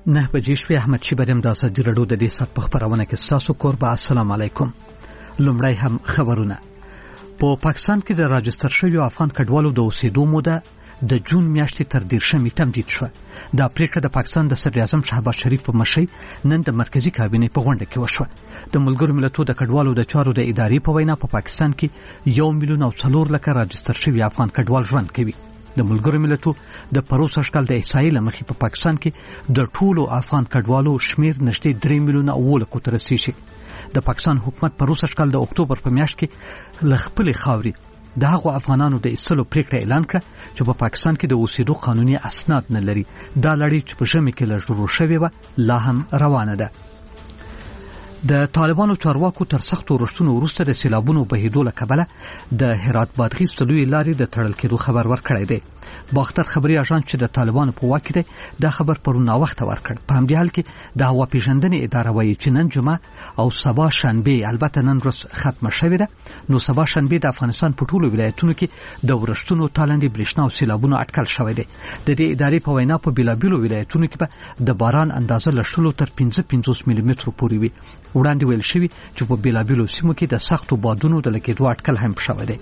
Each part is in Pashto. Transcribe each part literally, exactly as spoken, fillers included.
نه بجې شپې احمد شیبریم د ازادي راډیو د دې سات په خبرونه کې ستاسو کوربه. السلام علیکم. لومړی هم خبرونه. په پا پاکستان کې د راجستر شویو افغان کډوالو د اوسېدو موده د جون میاشتې تر دیرشمې تمدید شوه. دا پریکړه د پاکستان د صدر اعظم شهباز شریف په مشرۍ نن د مرکزی کابینې په غونډه کې وشوه. د ملګرو ملتونو د کډوالو د چارو د ادارې په وینا په پا پاکستان کې یو میلیون او څلور لکه راجستر شوي افغان کډوال ژوند کوي. د ملګرو ملتونو د پروسه شکل د احصایې لمخې په پا پاکستان کې د ټولو افغان کډوالو شمیر نږدې درې میلیونه او لکو ته رسیږي. د پاکستان حکومت پروسه شکل د اکتوبر په میاشت کې ل خپلې خاورې د هغو افغانانو د ایستلو پریکړه اعلان کړه چې په پا پاکستان کې د اوسېدو قانوني اسناد نه لري. دا لړۍ چې په ژمي کې له شروع شوې وه لا هم روانه ده. د طالبانو چارواکو تر سختو رښتونو وروسته د سیلابونو بهیدو له کبله د هرات بادغیس د لویې لارې د تړل کېدو خبر ورکړی دی. باختر خبري اژانس چې د طالبانو په واک کې دی دا خبر پرون ناوخته ورکړ. په همدې حال کې د هوا پیژندنې اداره وایي چې نن جمعه او سبا شنبه، البته نن ورځ ختمه شوې ده، نو سبا شنبه د افغانستان په ټولو ولایتونو کې د ورښتونو، تالندې، برېښنا او سیلابونو اټکل شوی دی. د دې ادارې په وینا په بیلابیلو ولایتونو کې به د باران اندازه له شلو تر پنځه پنځوس ملي مترو پورې وي. وړاندې ویل شوي چې په بیلابیلو سیمو کې د سختو بادونو د لګېدو اټکل هم شوی دی.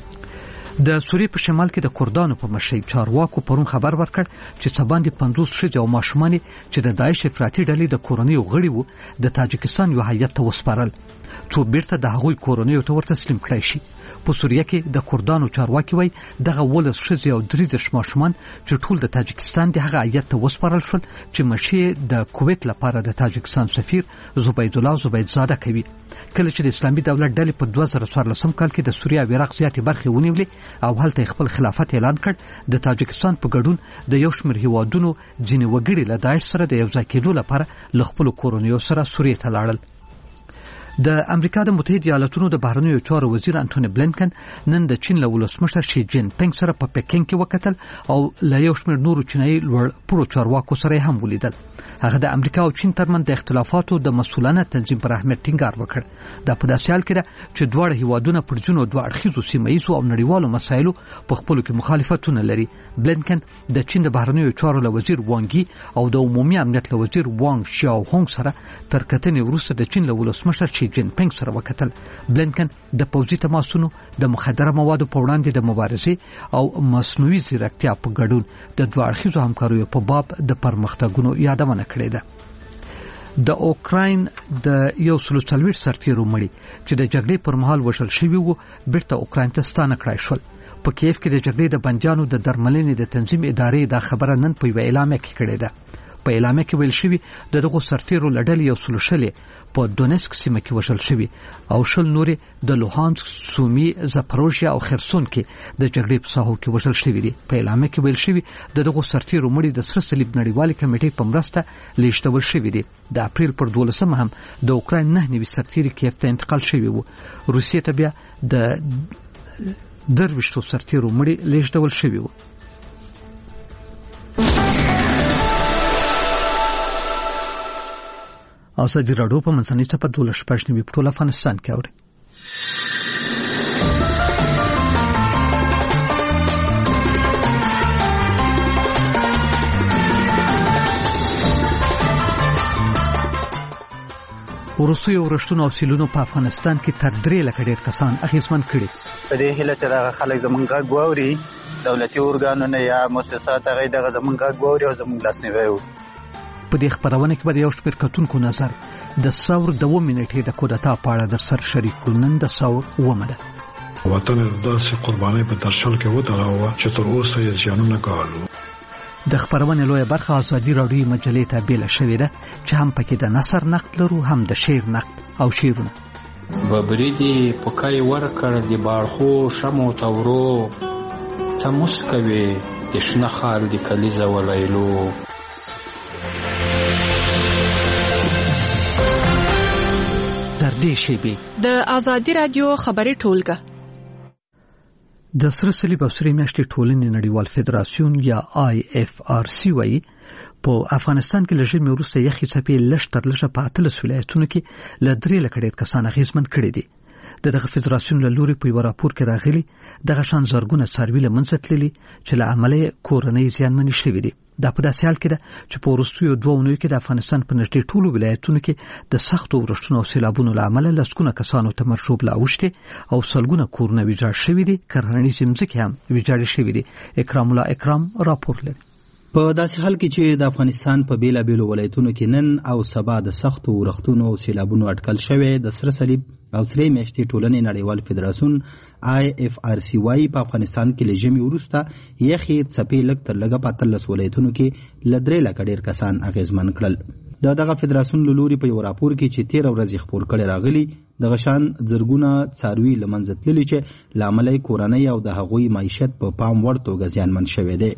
د سوریې په شمال کې د کردانو په مشرۍ چارواکو پرون خبر ورکړ چې څه باندې پنځوس ښځې او ماشومان چې د داعش افراطي ډلې د کورنیو غړي وو د تاجکستان یو هیات ته وسپارل څو بیرته د هغوی کورنیو ته ورتسلیم کړای شي. په سوریه کې د کردانو چارواکي وایي دغه ولس ښځې او درې دېرش ماشومان چې ټول د تاجکستان د هغه هیات ته وسپارل شول چې مشري د کویت لپاره د تاجکستان سفیر زبید الله زبیدزاده کوي. کله چې د اسلامي دولت ډلې په دوه زره څوارلسم کال کې د سوریه او عراق زیاتې برخې ونیولې او هلته خپل خلافت اعلان کړ، د تاجکستان په ګډون د یو شمېر هیوادونو ځینې وګړي له داعش سره د یوځای کېدو لپاره له خپلو کورنیو سره سوریې ته لاړل. د امریکا د متحده ایالاتونو د بهرنیو چارو وزیر انټونی بلینکن نن د چین له ولسمشر شي جین پینګ سره په پکین کې وکتل او له یو شمېر نورو چینایي لوړ پوړو چارواکو سره هم ولیدل. هغه د امریکا او چین ترمنځ د اختلافاتو د مسؤلانه تنظیم پر اهمیت ټینګار وکړ. دا په داسې حال کې ده چې دواړه هیوادونه پر ځینو دوه اړخیزو سیمه ییزو او نړیوالو مسایلو په خپلو کې مخالفتونه لري. بلینکن د چین د بهرنیو چارو له وزیر وانګي او د عمومي امنیت له وزیر وانګ شیاو هونګ سره تر کتنې وروسته د چین له ولسمشر شي جین پینګ سره وکتل. بلینکن د پوځي تماسونو، د مخدره موادو په وړاندې د مبارزې او مصنوعي ځیرکتیا په ګډون د دوه اړخیزو همکاریو په باب د پرمختګونو یادونه کړې ده. د اوکراین د یو سلو څلوېښت سرتیرو مړي چې د جګړې پر مهال وژل شوي وو بیرته اوکراین ته ستانه کړای شول. په کیف کې د جګړې د بندیانو د درملنې د تنظیم ادارې دا خبره نن په یوه اعلامیه کې کړې ده. په اعلامیه کې ویل شوي د دغو سرتیرو له ډلې یو سلو شلې په دونیسک سیمه کې وژل شوي او شل نورې د لوهانسک، سومي، زاپروژیا او خرسون کې د جګړې په ساحو کې وژل شوي دي. په اعلامیه کې ویل شوي د دغو سرتیرو مړي د سره صلیب نړیوالې کمیټې په مرسته لیږدول شوي دي. د اپریل پر دولسمه هم د اوکراین نه نوي سرتیري کیف ته انتقال شوي وو. روسیې ته بیا د درویشتو سرتیرو مړي لیږدول شوي وو. ازادي راډیو په منځنۍ چپه دولس شپږ نوي په ټول افغانستان کې اوري. وروستیو ورښتونو او سیلونو په افغانستان کې تر درې لکه ډېر کسان اغېزمن کړي. په دې هیله چې دغه خلک زموږ غږ واوري، دولتي ارګانونه یا مؤسسات هغه دغه زموږ غږ واوري او زموږ لاسنیوی وکړي. په دې خبرونه کې به یو شمېر کتونکو نظر د ثور د اووه منټې د کودتا په اړه در سره شریک کړو. نن د ثور اوومه ده. وطن داسې قربانۍ په درشل کې ودراوه چې تر اوسه یې زیانونه ګالو. د خبرونې لویه برخه ازادي راډیو مجلې ته بیله شوې ده چې هم پکې د نثر نقد لرو، هم د شعر نقد او شعرونه. ببریدي پکای ورکړ د باړخو شمو تورو، ته مسکوي د شنه خال د کلیزه ولیلو. د ازادي راډیو خبري ټولګه د سره صلیب او سرې میاشتې ټولنې نړیوال فدراسیون یا آی اف آر سی وايي په افغانستان کې له ژمي وروسته یخې څپې لږ تر لږه په اتلس ولایتونو کې له درې لکه ډېر کسان اغېزمن کړي دي. د دغه فدراسیون له لوري په یو راپور کې راغلي دغه شان زرګونه څاروي له منځه تللي چې له امله کورنۍ زیانمنې شوي دي. دا په داسې حال کې ده چې په وروستیو دوه اونیو کې د افغانستان په نږدې ټولو ولایتونو کې د سختو ورښتونو او سیلابونو له امله لسګونه کسانو ته مرشوب لا اوښتي او سلګونه کورونه ویجاړ شوي دي، کرهڼیزې مځکې هم ویجاړې شوي دي. اکرام الله اکرام راپور لري. په داسې حال کې چې د افغانستان په بیلابیلو ولایتونو کې نن او سبا د سختو ورښتونو او سیلابونو اټکل شوی، د سره صلیب او سرې میاشتې ټولنې نړیوال فدراسیون آی اف آر سی وايي په افغانستان کې له ژمي وروسته یخې څپې لږ تر لږه په اتلس ولایتونو کې له درې لکه ډېر کسان اغېزمن کړل. د دغه فدراسیون له لوري په یو راپور کې چې تېره ورځ خپور کړی راغلی، دغه شان زرګونه څاروي له منځه تللي چې له امله یې کورنۍ او د هغوی معیشت په پام وړ توګه زیانمن شوی دی.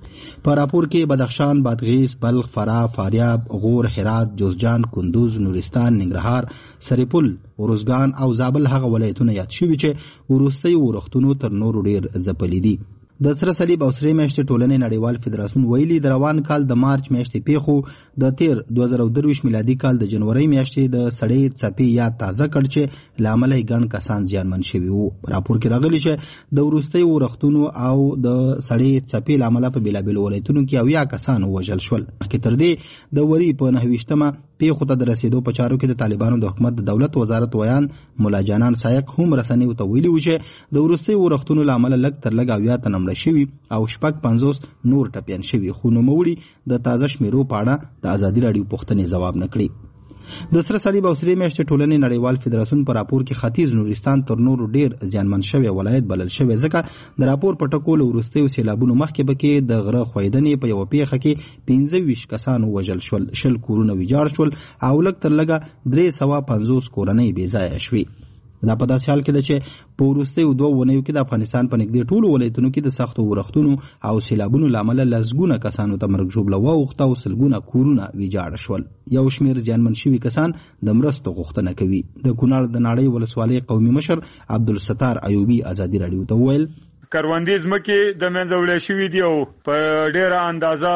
په راپور کې بدخشان، بادغیس، بلخ، فراه، فاریاب، غور، هرات، جوزجان، کندوز، نورستان، ننګرهار، سرپل، ارزګان او زابل هغه ولایتونه یاد شوي چې وروستي ورښتونو تر نورو ډېر ځپلي دي. د سره صلیب او سرې میاشتې ټولنې نړیوال فدراسیون ویلي د روان کال د مارچ میاشتې پیښو د تیر دوه زره درویشت میلادي کال د جنوري میاشتې د سړې څپې یاد تازه کړ چې له امله یې ګڼ کسان زیانمن شوي وو. په راپور کې راغلي چې د وروستیو ورښتونو او د سړې څپې له امله په بېلابېلو ولایتونو کې اویا کسان ووژل شول. مخکې تر دې د وري په نهه ویشتمه پیښو ته د رسېدو په چارو کې د طالبانو د حکومت د دولت وزارت ویان ملا جانان سایق هم رسنیو ته ویلي و چې د وروستیو ورښتونو له امله لږ تر لږه اویا تنه مړه شوي او شپږ پنځوس نور ټپیان شوي، خو نوموړي د تازه شمیرو په اړه د ازادي راډیو پوښتنې ځواب نه کړي. د سره صلیب او سرې میاشتې ټولنې نړیوال فدراسیون په راپور کې ختیځ نورستان تر نورو ډېر زیانمن شوی ولایت بلل شوی، ځکه د راپور په ټکو له وروستیو سیلابونو مخکې به کې د غره ښویدنې په یوه پیښه کې پنځه ویشت کسان ووژل شول، شل کورونه ویجاړ شول او لږ تر لږه درې سوه پنځوس کورنۍ بې ځایه شوې. دا په داسې حال کې ده چې په وروستیو دوه اونیو کې د افغانستان په نږدې ټولو ولایتونو کې د سختو ورښتونو او سیلابونو له امله لسګونه کسانو ته مرګ ژوبله واوښته او سلګونه کورونه ویجاړه شول. یو شمېر زیانمن شوي کسان د مرستو غوښتنه کوي. د کونړ د ناړۍ ولسوالۍ قومي مشر عبدالستار ایوبي ازادي راډیو ته وویل کروندې ځمکې د منځه وړل شوي دي او په ډېره اندازه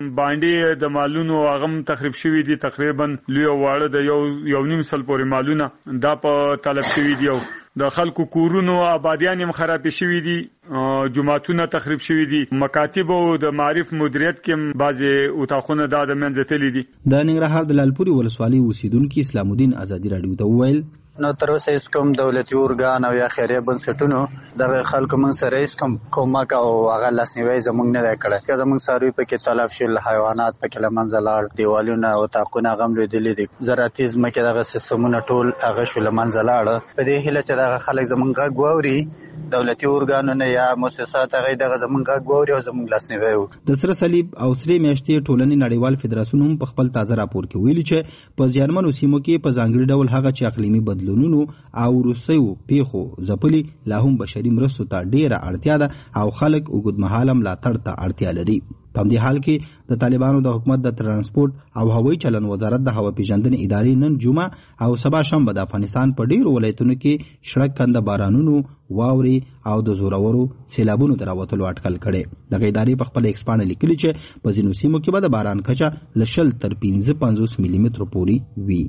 باندې د مالونو هغه هم تخریب شوي دي. تقریبا لوی او واړه د یو یو نیم سل پورې مالونه دا په طلب شوي دي او د خلکو کورونو آبادیان هم خراب شوي دي، جماعتونه تخریب شوي دي، مکاتب او د معارف مدیریت کې بعضې اتاقونه دا د منځه تللي دي. د ننګرهار د لالپورې ولسوالۍ اوسیدونکي اسلام الدین ازادي راډیو ته وویل نو تر اوسه هیڅ کوم دولتي ارګان او یا خیریه بنسټونو دغه خلکو موږ سره هیڅ کوم کومک او هغه لاسنیوی زموږ نه دی کړی. که زموږ څاروي پکې تلف شول، حیوانات پکې له منځه لاړ، دیوالونه او اتاقونه هغه هم لوېدلي دي، زراعتي ځمکې دغه سیستمونه ټول هغه شو له منځه لاړه. په دې هیله چې دغه خلک زموږ غږ واوري، دولتي ارګانونه یا مؤسسات هغه دغه زموږ غږ واوري او زموږ لاسنیوی وکړي. د سره صلیب او سرې میاشتې ټولنې نړیوال فدراسیون هم په خپل تازه راپور کې ویلي چې په زیانمنو سیمو کې په ځانګړي ډول هغه چې اقلیمي بدلونونو او وروستیو پیښو ځپلي لا هم بشري مرستو ته ډېره اړتیا ده او خلک اوږدمهاله ملاتړ ته اړتیا لري. په همدې حال کې د طالبانو د حکومت د ترانسپورت او هوایي چلن وزارت د هوا پیژندنې ادارې نن جمعه او سبا شنبه د افغانستان په ډېرو ولایتونو کې شړک کنده بارانونو، واورې او د زورورو سیلابونو د راوتلو اټکل کړی. دغه ادارې په خپل ایکس پاڼه لیکلي چې په ځینو سیمو کې به د باران کچه له شل تر پنځه پنځوس ملي مترو پورې وي.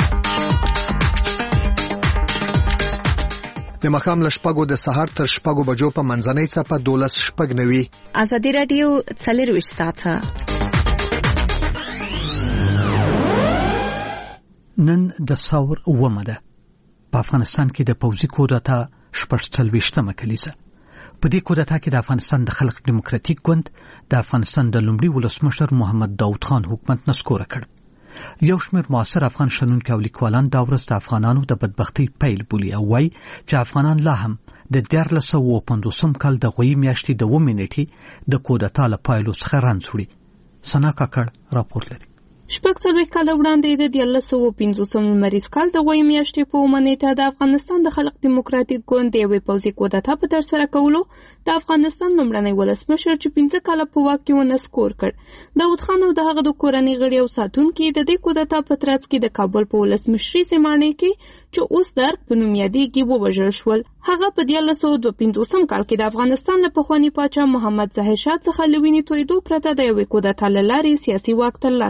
د مخام له شپږو د سهار تر شپږو بجو په منځنۍ څپه دولس شپږ نوي. ازادي راډیو څلرویشت ساعته نن د ثور اومه ده. په افغانستان کې د پوځي کودتا شپږ څلوېښتمه کلیزه. په دې کودتا کې د افغانستان د خلق دیموکراتیک ګوند د افغانستان د لومړي ولسمشر محمد داود خان حکومت نسکوره کړ. یو شمېر معاصر افغان شنونکي او لیکوالان دا ورځ د افغانانو د بدبختۍ پیل بولي او وایي چې افغانان لا هم د دیارلس سوه پنځوسم کال د غویي میاشتې د اوومې نېټې د کودتا له پایلو څخه رنځ وړي. ثنا کاکړ راپور لري. شپږ څلوېښت کاله وړاندې د دیارلس سوه پنځوسم لمریز کال د غویي میاشتې په اوومه نیټه د افغانستان د خلق دیموکراتیک ګوند د یوې پوځي کودتا په ترسره کولو د افغانستان لومړنی ولسمشر چې پنځه کاله په واک کې و نسکور کړ. داود خان او د هغه د کورنۍ غړي او ساتونکي د دې کودتا په ترڅ کې د کابل په ولسمشري زمانې کې چې اوس درک په نوم یادېږي ووژل شول. هغه په دیارلس سوه دوه پنځوسم کال کې د افغانستان له پخواني پاچا محمد ظاهر شاه څخه له وینې تویېدو پرته د یوې کودتا له لارې سیاسي واک ترلاسه کړ.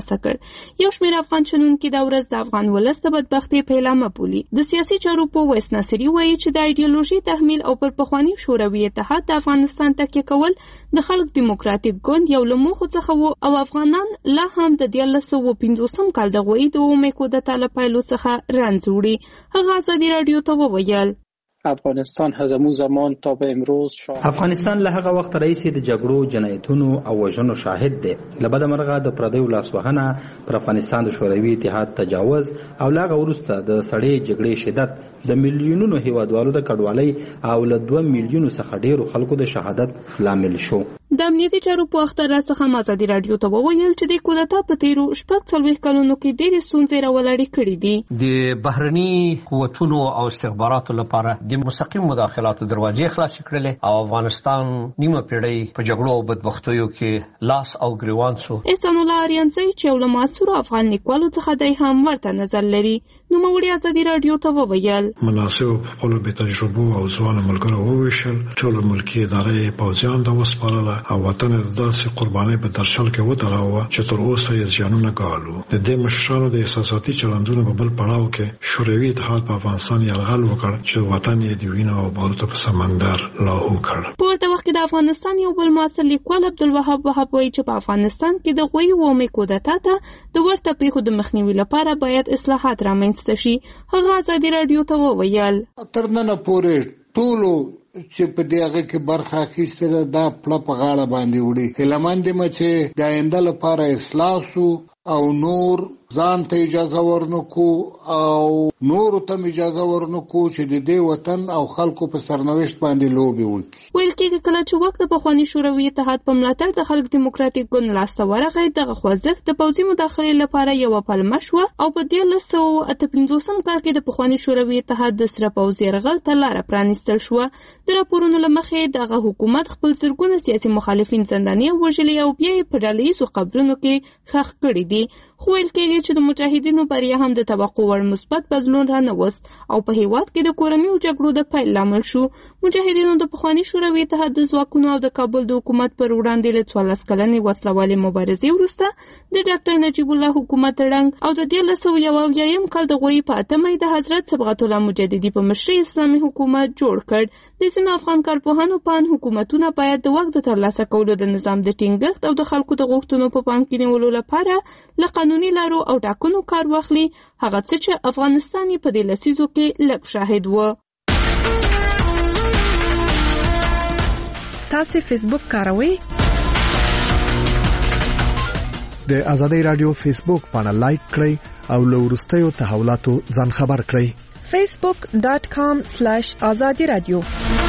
یو شمېر افغان شنونکي دا ورځ د افغان ولس د بدبختۍ پیلامه بولي. د سیاسي چارو په ویس ناصري وایي چې د ایډیالوژي تحمیل او پر پخواني شوروي اتحاد د افغانستان تکیه کول د خلق دیموکراتیک ګوند یو له موخو څخه و او افغانان لا هم د دیارلس سوه پنځوسم کال د غوي د اومې کودتا له پایلو څخه رنځ وړي. هغه ازادي راډیو ته وویل افغانستان از امو زمان تا به امروز شاهد افغانستان له هغه وخت راهیسې د جګړو، جنایتونو او وژنو شاهد دی. له بده مرغه د پردیو لاسوهنه پر افغانستان د شوروي اتحاد تجاوز او له هغه وروسته د سړې جګړې شدت د میلیونونو هیوادوالو د کډوالۍ او له دوه میلیونو څخه ډیرو خلکو د شهادت لامل شو. د امنیتي چارو په اختر څخه ازادي راډیو ته وویل چې د کودتا په تیرو شپږ څلوېښت کلونو کې ډېرې ستونزې راولاړې کړې دي. د بهرني قوتونو او استخباراتو لپاره د مستقیم مداخلاتو دروازې خلاصې کړلې او افغانستان نیمه پیړۍ په جګړو او بدبختیو کې لاس او ګریوان شو. احسان الله آریانزی چې یو له معاصرو افغان لیکوالو څخه دی هم ورته نظر لري. نوموړي ازادي راډیو ته وویل مناسب په خپلو بې تجربو او ځوانو ملګرو وویشل. ټولو ملکي ادارې پوځیان ته وسپارله او وطن د داسې قربانۍ په درشل کې ودراوه چې تر اوسه یې زیانونه ګالو. د دې مشرانو د احساساتي چلندونو په بل پړاو کې شوروي اتحاد په افغانستان یرغل وکړ چې وطن یې د وینو او باروتو په سمندر لاهو کړ. په ورته وخت کې د افغانستان یو بل معاصر لیکوال عبدالوهاب وهاب وایي چې په افغانستان کې د غوي اومې کودتا ته د ورته پیښو د مخنیوي لپاره باید اصلاحات رامنځته شي. هغه ازادي راډیو ته وویل تر نن پورې ټولو چې په دغه کې برخه اخیستله دا پله په غاړه باندې وړي. هیله مند یم چې د آینده لپاره اصلاح سو او نور ځان ته اجازه ورنکو او نور ته اجازه ورنکو چې د دې وطن او خلکو په سرنوشت باندې لوبي وکړي. ویل کېږي کله چې وخت د پخواني شوروي اتحاد په ملاتړ د خلک دیموکراتیک ګوند لاسته ورغی، دغه خوځښت د پوځي مداخلې لپاره یوه پلمه شوه او په دیارلس سوه اته پنځوسم کال کې د پخواني شوروي اتحاد د سره پوځ یرغل ته لاره پرانیستل شوه. د راپورونو له مخې دغه حکومت خپل زرګونه سیاسي مخالفین زنداني او وژلي او بیا یې په ډله ییزو قبرونو کې ښخ کړي دي. خو ویل کېږي چې د مجاهدینو بریا هم د توقع وړ مثبت بدلون رانهوست او په هیواد کې د کورنیو جګړو د پیل لامل شو. مجاهدینو د پخواني شوروي اتحاد د ځواکونو او د کابل د حکومت پر وړاندې له څوارلس کلنې وسلوالې مبارزې وروسته د ډاکټر نجیب الله حکومت ړنګ او د دیارلس سوه یو اویایم کال د غوي په اته مۍ د حضرت صبغت الله مجددي په مشرۍ اسلامي حکومت جوړ کړ. د ځینو افغان کارپوهانو په اند حکومتونه باید د واک د ترلاسه کولو د نظام د ټینګښت او د خلکو د غوښتنو په پام کې نیولو لپاره له قانوني لارو او ټاکنو کار واخلي، هغه څه چې افغانستان په دې لسیزو کې لږ شاهد و. تاسو فیسبوک کاروئ؟ د ازادي رادیو فیسبوک باندې لایک کړئ او له وروستیو تحولاتو ځان خبر کړئ. facebook dot com slash azadi radio.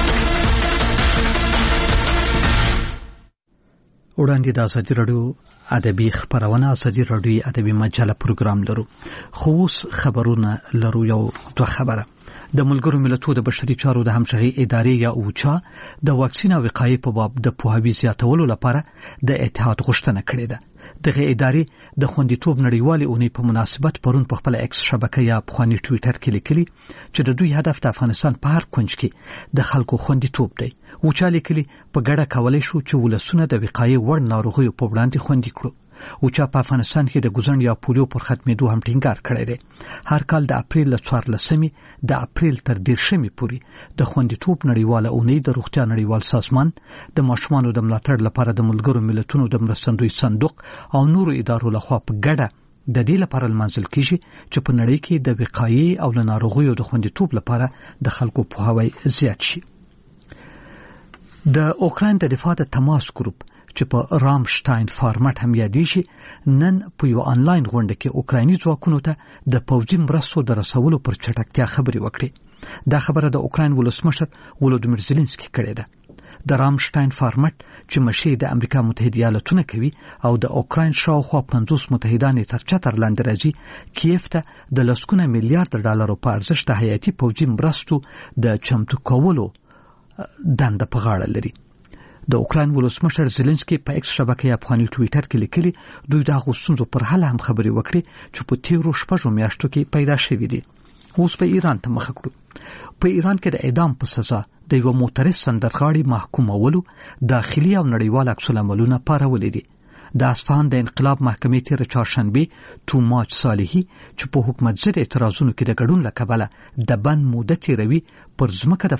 وړاندې د ازادي راډیو ادبي خبرونه ازادي راډیو ادبي مجله پروګرام لرو. خو اوس خبرونه لرو. یو دوه خبره د ملګرو ملتونو د بشري چارو د همغږي ادارې یا اوچا د واکسین او وقایې په باب د پوهاوي زیاتولو لپاره د اتحاد غوښتنه کړې ده. دغه ادارې د خوندیتوب نړیوالې اونۍ په مناسبت پرون په خپل ایکس شبکه یا پخواني ټویټر کې لیکلي چې د دوی هدف د افغانستان په هر کونج کې د خلکو خوندیتوب دی. اوچا لیکلي په ګډه کولای شو چې ولسونه د وقایې وړ ناروغیو په وړاندې خوندي کړو. اوچا په افغانستان کې د ګوزن یا پولیو پر ختمېدو هم ټینګار کړی دی. هر کال د اپریل له څوارلسمې د اپریل تر دېرشمې پورې د خوندیتوب نړیواله اونۍ د روغتیا نړیوال سازمان د ماشومانو د ملاتړ لپاره د ملګرو ملتونو د مرستندوی صندوق او نورو ادارو لخوا په ګډه د دې لپاره لمانځل کیږي چې په نړۍ کې د وقایې او له ناروغیو د خوندیتوب لپاره د خلکو پوهاوی زیات شي. د اوکراین د دفاع د تماس ګروپ چې په رامشتاین فارمټ هم یادېږي نن په یو آنلاین غونډه کې اوکرایني ځواکونو ته د پوځي مرستو د رسولو پر چټکتیا خبرې وکړې. دا خبره د اوکراین ولسمشر ولودیمیر زيلنسکي کړې ده. د رامشتاین فارمټ چې مشي د امریکا متحده ایالاتونه کوي او د اوکراین شاوخوا پنځوس متحدان تر چتر لاندې راځي، کیف ته د لسګونه میلیارډ ډالرو په ارزښت د حیاتي پوځي مرستو د چمتو کولو دنده په غاړه لري. د اوکراین ولسمشر زيلنسکي په ایکس شبکه یا افغاني ټویټر کې لیکلي دوی د هغو ستونزو پر حل هم خبرې وکړي چې په تیرو شپږو میاشتو کې پیدا شوي دي. اوس په ایران ته مخه کړو. په ایران کې د اعدام په سزا د یو معترض سندرغاړي محکومولو داخلي او نړیوال عکس العملونه پارولې دي. د اصفهان د انقلاب محکمې تیر چهارشنبه توماچ صالحي چې په حکومت ضد اعتراضونو کې د ګډون لکبله د بند موده تیروي پر ځمکه د